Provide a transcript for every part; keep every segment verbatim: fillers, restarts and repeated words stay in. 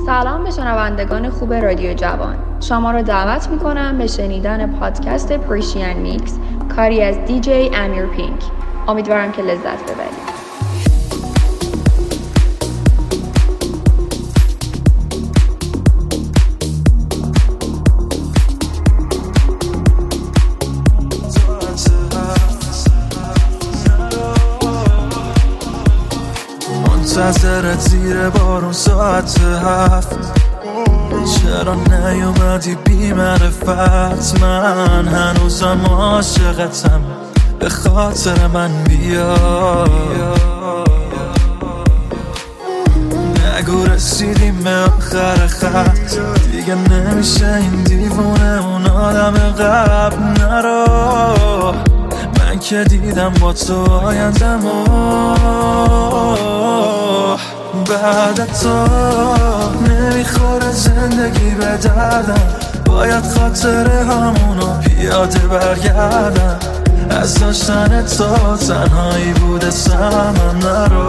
سلام به شنوندگان خوب رادیو جوان. شما را دعوت می‌کنم به شنیدن پادکست پرشین میکس، کاری از دیجی امیر پینک. امیدوارم که لذت ببرید. منتظرت زیر بارون ساعت هفت، چرا نیومدی بی معرفت؟ من هنوزم عاشقتم، به خاطر من بیا. نگو رسیدیم به آخر خط، دیگه نمیشه این دیوونه اون آدم قبل. نرو، من که دیدم با تو آیندمو، بعد تو نمیخوره زندگی به دردم. باید خاطره همونو پیاده برگردم، از داشتن تو تنهایی بوده سمم. نرو،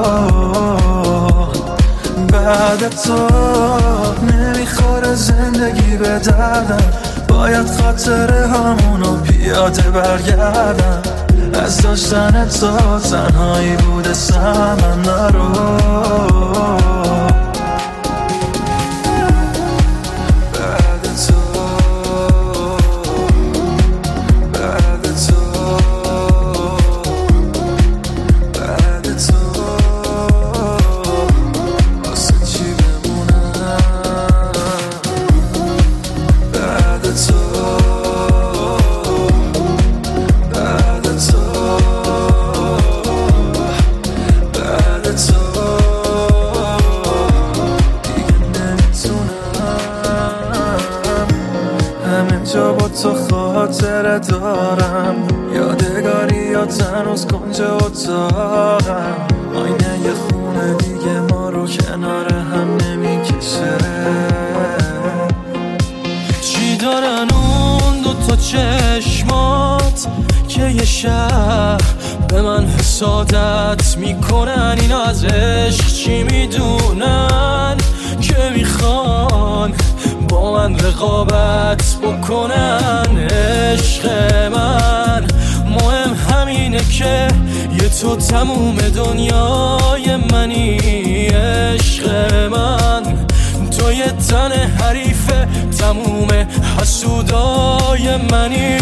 بعد تو نمیخوره زندگی به دردم. باید خاطره همونو پیاده برگردم، از داشتن تو تنهایی بوده سمم. نرو، بعد تو بعد تو بعد تو واسه چی بمونم؟ بعد تو جا با تو خاطره دارم، یادگاری یا هنوز کنج اتاقم. آینه یه خونه دیگه ما رو کنار هم نمیکشه. چی دارن اون دو تا چشمات که یه شب به من حسادت میکنن؟ اینا از عشق چی میدونن که میخوان با من رقابت بکنن؟ عشق من مهم همینه که یه تو تموم دنیای منی. عشق من تو یه تن حریف تموم حسودای منی.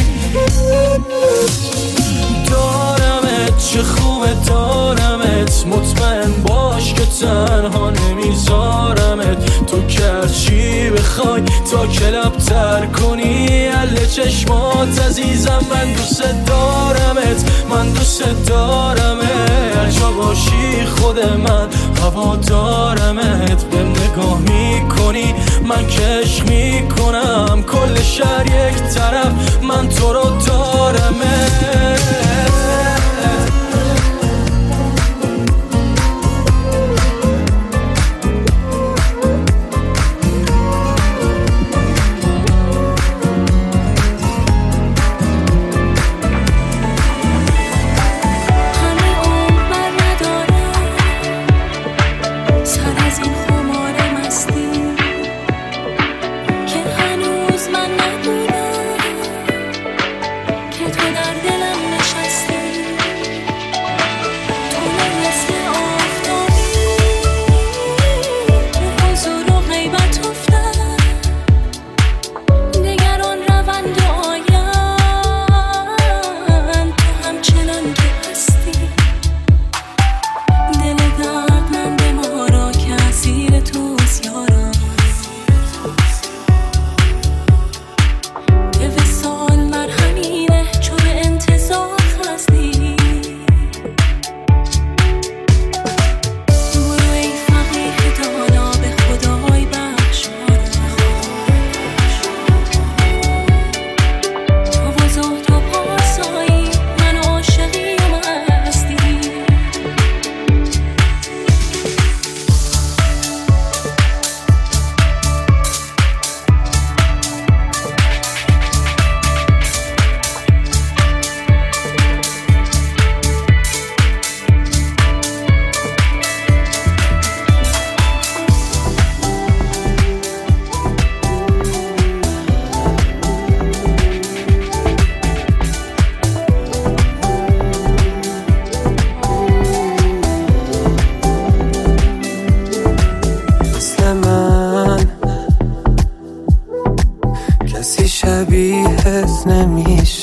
دارمت چه خوبه دارمت، مطمئن باش که تنها نمیذارمت. تو که چی بخوای تا کلب تر کنی اله چشمات عزیزم. من دوست دارمت، من دوست دارمت، هر جا باشی خود من هوا دارمت. به نگاه میکنی من کش میکنم، کل شهر یک طرف من تو رو دارمت. که تو در دلم نشستی.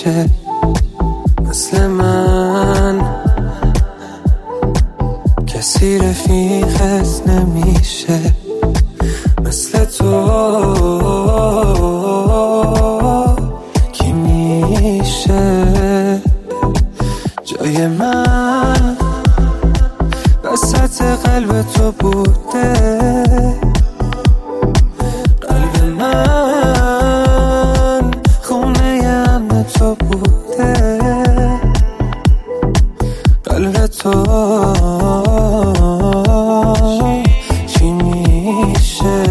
نمیشه مثل من، کسی رفیقت نمیشه مثل تو. کی میشه جای من وسط قلب تو بوده؟ قلب من خونه امن تو بوده. قلب تو چی میشه؟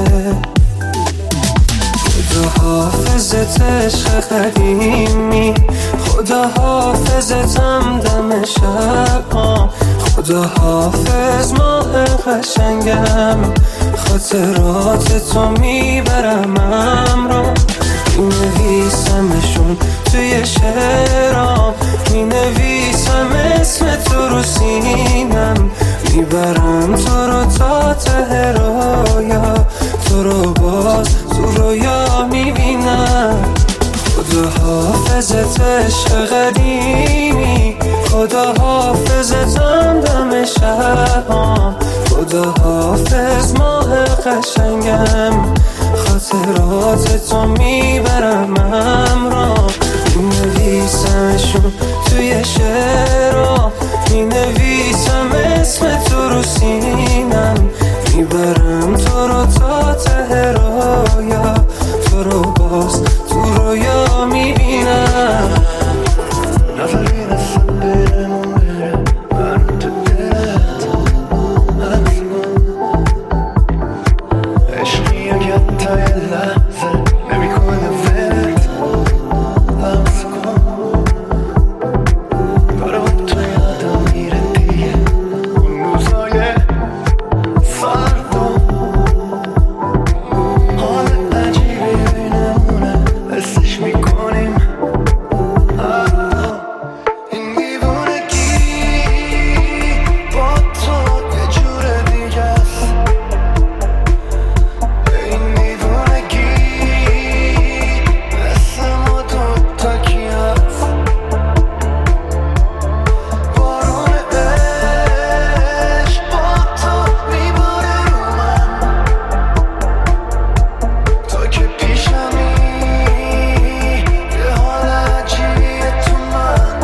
خدا حافظت عشق قدیمی، خدا حافظتم دم شبام، خدا حافظ ماه قشنگم، خاطرات تو میبرم امرام، مینویسمشون توی شعرام، مینویسم اسم تو رو سینم، میبرم تو رو تا ته رویا، تو رو باز تو رویا میبینم. خدا حافظت عشق قدیمی، خدا حافظتم دم شبام، خدا حافظ ماه قشنگم، خاطرات تو میبرم امرام، مینویسمشون توی شعرام، مینویسم اسم تو رو سینم، میبرم تو رو تا ته رویا، تو رو باز تو رویا میبینم. نظری نسم برمون بره من تو دلت هستم، عشقی اگه تا یه لحظه نمی کنه ولت لمس کن، داره با تو یادم میره دیگه اون روزای سرد و حال عجیبی بینمونه حسش میکنیم. این دیوونگی با تو یه جور دیگه است، این دیوونگی مثل ما دوتا کی هست، بارون عشق با تو میباره رو من، تو که پیشمی یه حال عجیبیه تو من.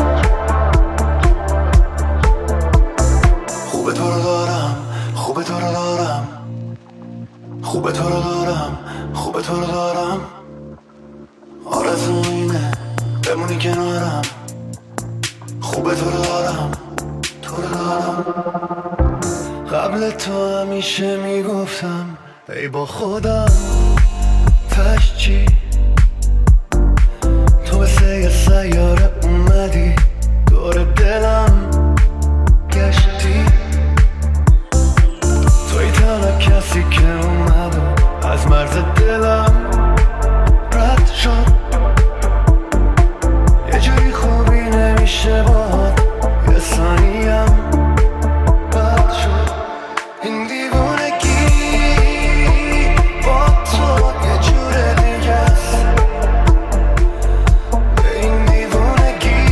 خوبه تو رو دارم، خوبه تو رو دارم، خوبه تو رو دارم، خوبه تو رو دارم، آرزو اینه بمونی کنارم، خوبه تو رو دارم، تو رو دارم. قبل تو همیشه میگفتم ای با خودم تش چی، تو مثل یه سیاره اومدی دور دلم گشتی، توی تنها کسی که اومد و از مرز دلم رد شد، یه جوری خوبی نمیشه باهات یه ثانیم بد شد. این دیوونگی با تو یه جور دیگه است، این دیوونگی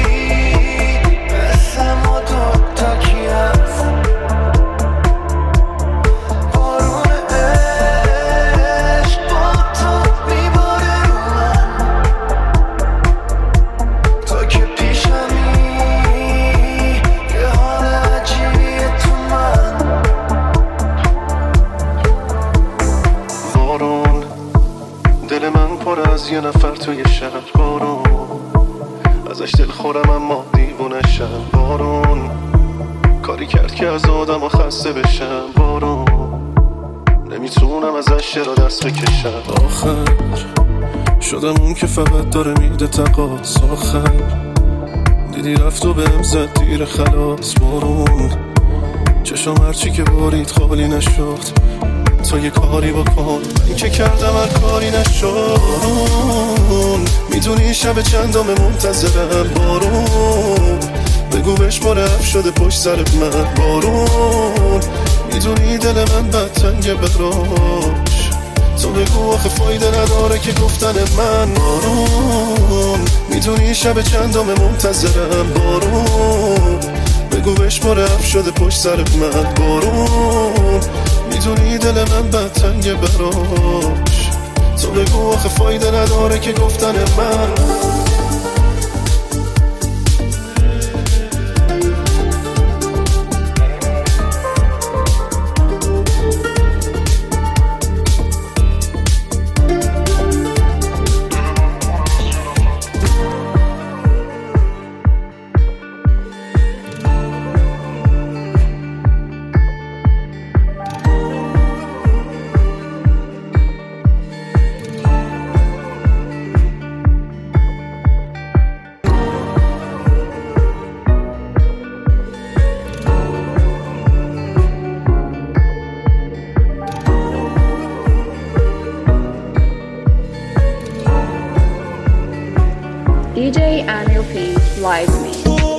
مثل ما دوتا کی هست، بارون عشق با تو میباره رو من، تو که پیشمی یه حال عجیبیه تو من. بارون دل من پر از یه نفر توی شب، بارون ازش دل خورم اما دیوونشم، بارون کاری کرد که از آدم خسته بشم، بارون نمیتونم ازش چرا دست بکشم. آخر شدم اون که فقط داره میده تقاص، آخر دیدی رفت و بهم زد دیر خلاص، بارون چشم هرچی که بارید خالی نشد، تا یه کاری بکن، من که کردم هر کاری نشد، بارون میدونی شب چندم منتظرم، بارون بگو بشماره اف شده پشت سرت من، بارون میدونی دل من بد تنگه براش، تو بگو آخه فایده نداره که گفتن من، بارون میدونی شب چندم منتظرم بارون، بگو بشماره اف شده پشت سر من بارون، میدونی دل من بد تنگه براش، تو بگو آخه فایده نداره که گفتن من. دی جی Amir Pink live mix.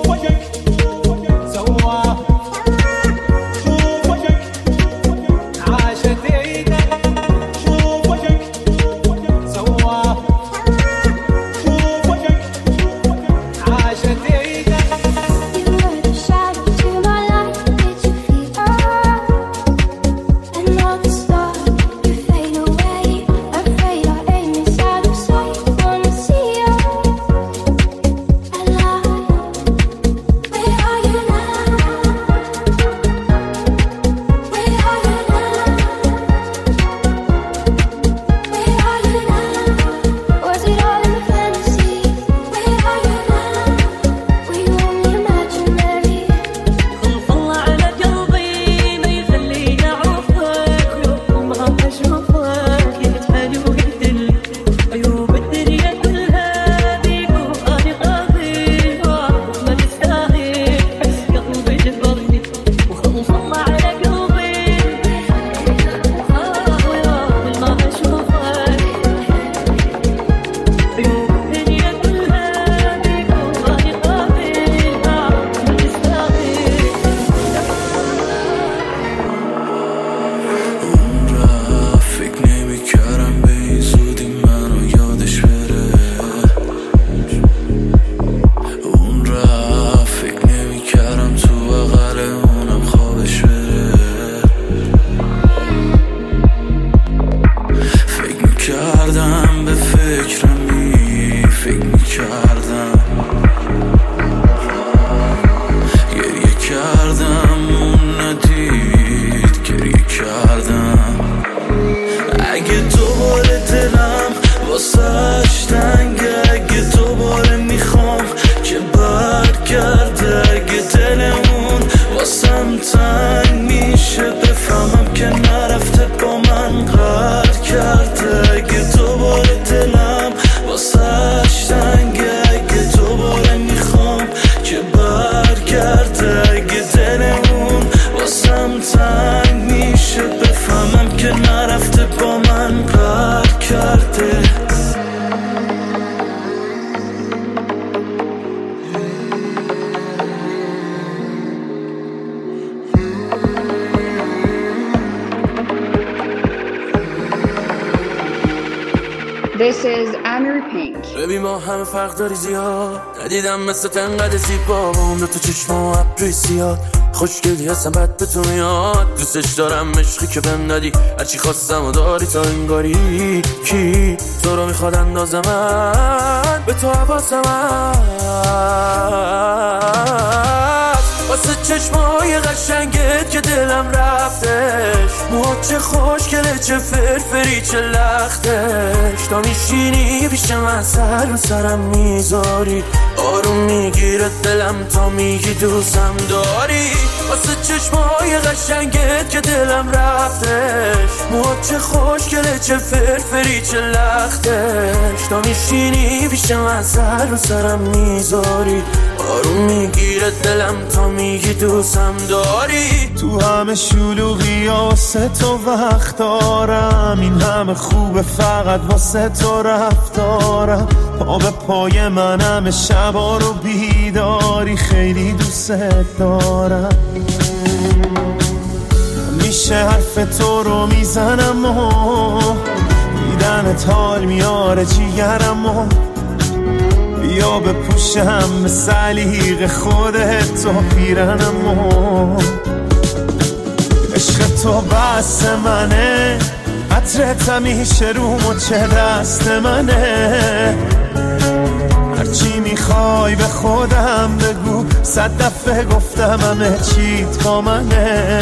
This is Amir Pink. ببین ما همه فرق داری زیاد، ندیدم مثل تنقد زیبا با اون دو تا چشم و ابروی سیاد، خوشگلی هستم بد به تو میاد، دوستش دارم عشقی که بهم ندی، هرچی خواستم و داری تا انگاری، کی تو رو میخواد اندازه من به تو حواسم هست، واسه چشمای قشنگت که دلم رفتش، موها چه خوشگله چه فرفری چه لختش، تا میشینی پیش من سر رو سرم میذاری، آروم میگیره دلم تا میگی دوستم داری، واسه چشمای قشنگت که دلم رفتش، موها چه خوشگله چه فرفری چه لختش، تا میشینی پیش من سر رو سرم میذاری، آروم میگیره دلم تا میگی دوستم داری. تو همه شلوغی واسه تو وقت دارم، این همه خوبه فقط واسه تو رفتارم، پا به پای من همه شبا رو بیداری، خیلی دوست دارم، میشه حرف تو رو میزنم و دیدنت حال میاره جیگرم و بیا بپوشم به سلیق خودت تو پیرنمو. عشق تو بس منه، عطرت همیشه روم و چه دست منه. هرچی میخوای به خودم بگو، صد دفعه گفتم همه چیت با منه.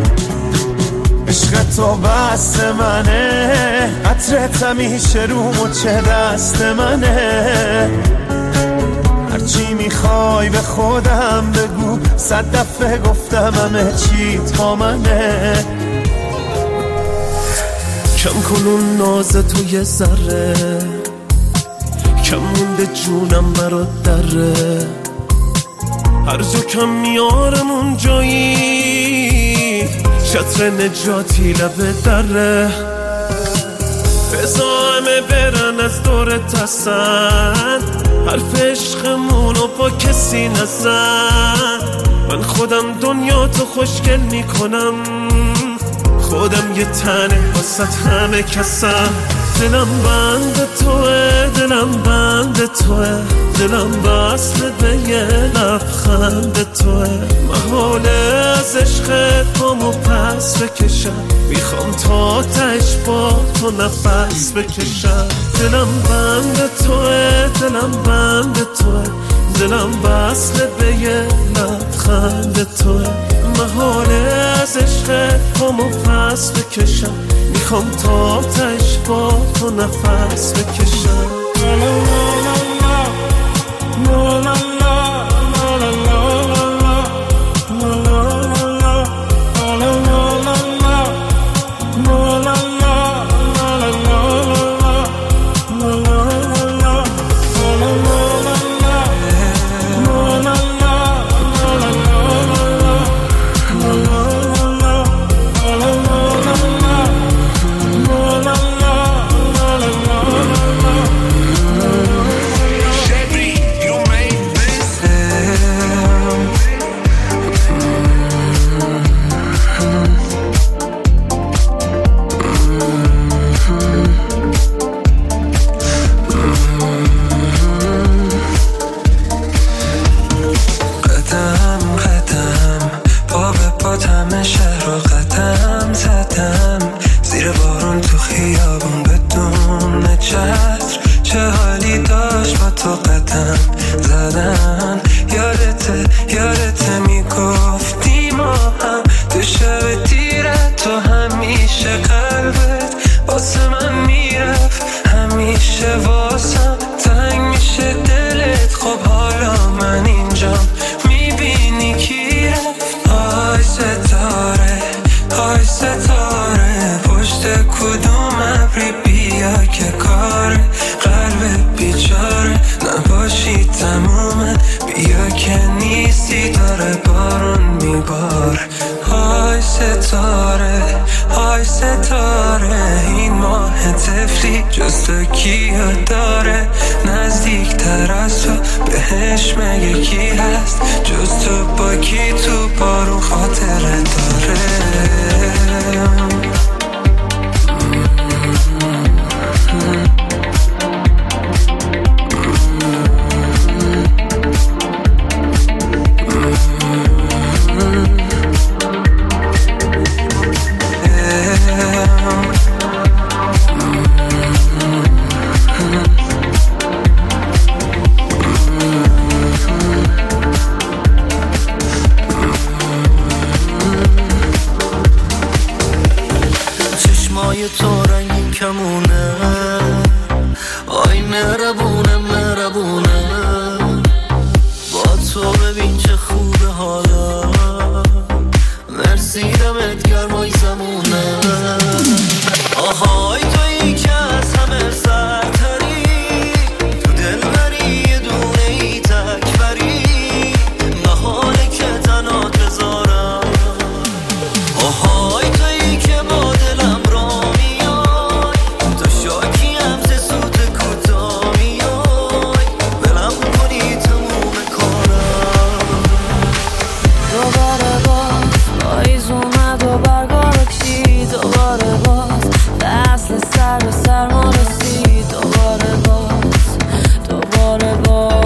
عشق تو بس منه، عطرت همیشه روم و چه دست منه. هرچی میخوای به خودم بگو، صد دفعه گفتم همه چیت با منه. کم کن اون ناز تو یه ذره، کم مونده جونم برات دره. هر جا کم میارم اون جایی، شطر نجاتی لبه دره. بزا همه برن از دورت هستن، حرف عشقمونو با کسی نزن. من خودم دنیا تو خوشگل میکنم، خودم یه تنه واسط همه کسم. دلم بند توه، دلم بند توه، دلم بسته به یه لبخند توه. محاله از عشقت پامو پس بکشم، میخوام تا تش با تو نفس بکشم. دلم بند توه، دلم بند توه، دلم بسته به یه لبخند توه. محاله از عشقت پامو پس بکشم، میخوام تا تش با تو نفس بکشم. سر به سر ما رسید. دوباره باز دوباره باز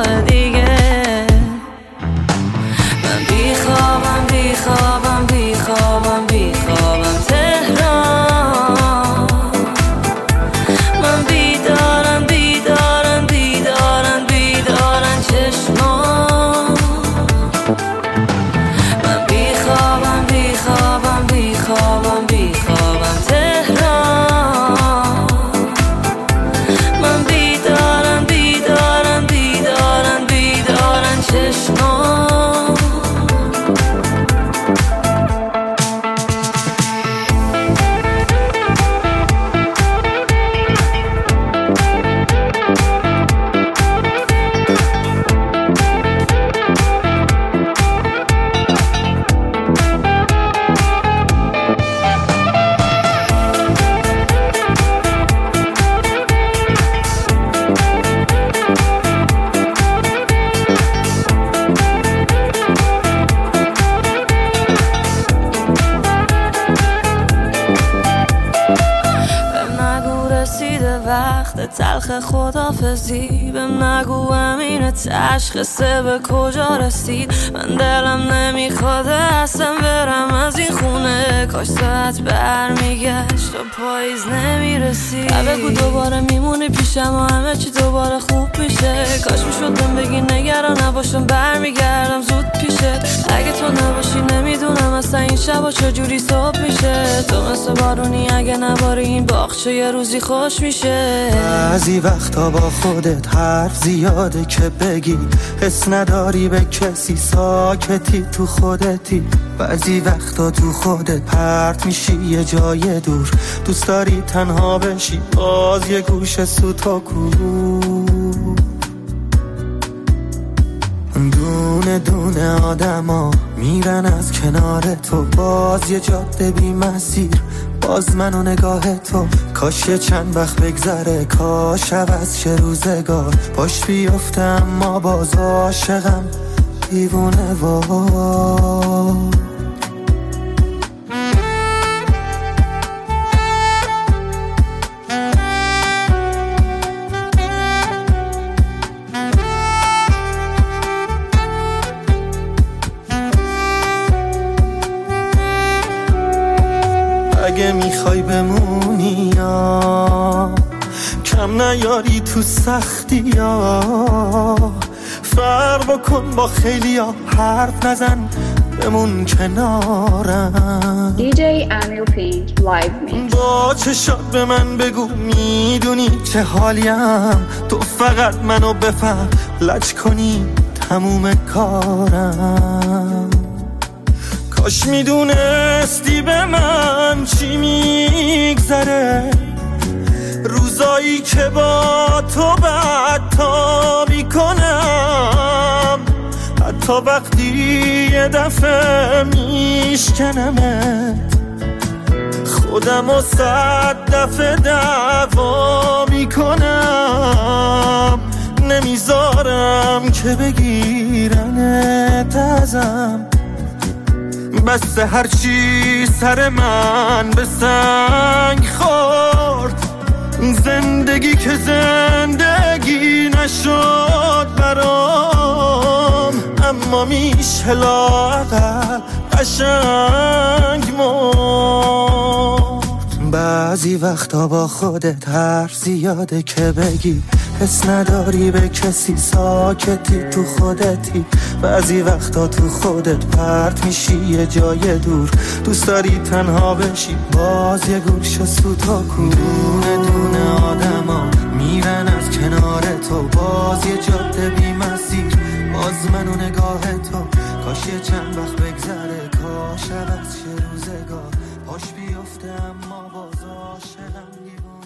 ماه دیگه. من بی خوابم بی خوابم بی خوابم بی خوابم تهران. من بیدارم بیدارم بیدارم بیدارم چشمان. من بی خوابم بی خوابم بی خوابم بی خوابم تهران. من بیدارم بیدارم بیدارم بیدارم چشمان. تلخ خدافزی بهم نگو امین تشخیصه به کجا رسید. من دلم نمیخواد اصلا برم از این خونه. کاش ساعت برمیگشت و پاییز نمیرسید. بگو دوباره میمونی پیشم و همه چی دوباره خوب میشه. کاش میشد بهم بگی نگران نباشم برمیگردم زود پیشت. اگه تو نباشی نمیدونم اصلا این شبا چجوری صبح میشه. تو مثل بارونی اگه نباری این باغچه یه روزی خوش میشه. بعضی وقتا با خودت حرف زیاده که بگی حس نداری به کسی ساکتی تو خودتی. بعضی وقتا تو خودت پرت میشی یه جای دور. دوست داری تنها بشی باز یه گوشه سوتاکو. دونه دونه آدما میرن از کنار تو باز یه جاده بی مسیر. باز من و نگاه تو کاش یه چند وقت بگذره. کاش عوض شه روزگار باش بیفته اما باز عاشقم دیوونه وار. اگه میخوای بمونی یا کم نیاری تو سختی یا فرق بکن با خیلی ها حرف نزن بمون کنارم. دی جی امیر پینک لایو میکس. با چشات به من بگو میدونی چه حالیم. تو فقط منو بفهم لج کنی تموم کارم. کاش میدونستی به من چی میگذره. روزایی که با تو بدتابی کنم. حتی وقتی یه دفعه میشکنمت خودم و صد دفعه دعوا میکنم. نمیذارم که بگیرنت ازم. بس هرچی سر من به سنگ خورد. زندگی که زندگی نشد برام. اما میشه لااقل قشنگ مرد. بعضی وقتا با خودت حرف زیاده که بگی حس نداری به کسی ساکتی تو خودتی. بعضی وقتا تو خودت پرت میشی یه جای دور. دوست داری تنها بشی باز یه گوشه سوتاکو. دونه دونه آدما میرن از کنار تو باز یه جاده بی مسیر. باز من و نگاه تو کاش یه چند وقت بگذره. کاش عوض شه روزگار باش بیفته اما باز عاشقم دیوونه.